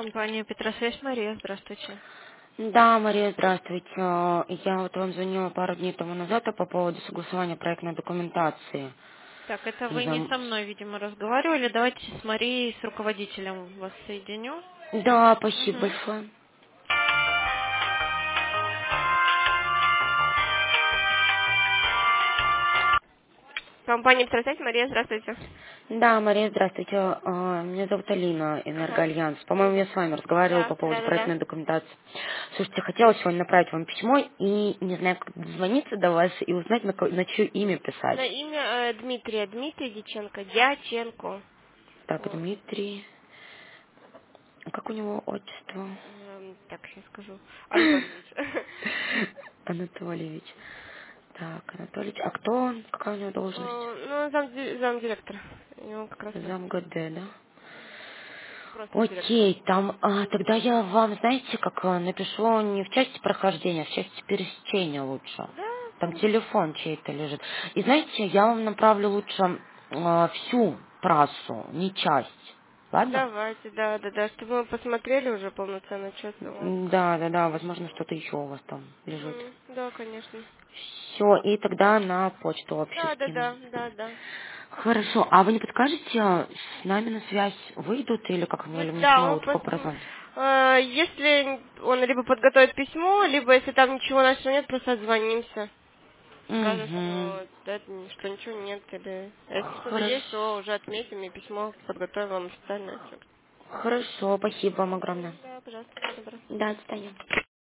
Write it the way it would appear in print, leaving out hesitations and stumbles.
Компания Петросвязь, Мария, здравствуйте. Да, Мария, здравствуйте. Я вот вам звонила пару дней тому назад по поводу согласования проектной документации. Так, это вы не Зам- со мной, видимо, разговаривали. Давайте с Марией, с руководителем вас соединю. Да, спасибо Угу. большое. Компания Петросвязь, Мария, здравствуйте. Да, Мария, здравствуйте. Меня зовут Алина, Ага. Энергоальянс. По-моему, я с вами разговаривала Да, по поводу да, да, да. проектной документации. Слушайте, хотела сегодня направить вам письмо и не знаю, как дозвониться до вас и узнать, на чье имя писать. На имя Дмитрия, Дмитрий Дьяченко, Дьяченко. Так, Вот. Дмитрий. А как у него отчество? Так, сейчас скажу. Анатольевич. Анатольевич. Так, Анатольевич. А кто он? Какая у него должность? Ну, замдиректора. У него как раз Зам ГД, да? просто директор. Окей, там, тогда я вам, знаете, как напишу не в части прохождения, а в части пересечения лучше. Да, Там телефон чей-то лежит. И знаете, я вам направлю лучше всю трассу, не часть. Ладно? давайте, да, да, да, чтобы мы посмотрели уже полноценно, что там. Да, да, да, возможно, что-то еще у вас там лежит. Да, конечно. Все, и тогда на почту общую Да, да, скину. да, да, да. Хорошо, а вы не подскажете, с нами на связь выйдут или как мне, или мне Да, самой лучше попрозвонить? если он либо подготовит письмо, либо если там ничего нашего нет, просто отзвонимся. Скажем, Угу. что ничего нет, или если что-то Хорошо. есть, то уже отметим и письмо подготовим вам официально. Всё. Хорошо, спасибо вам огромное. Да, пожалуйста, всего доброго. Да, до свидания.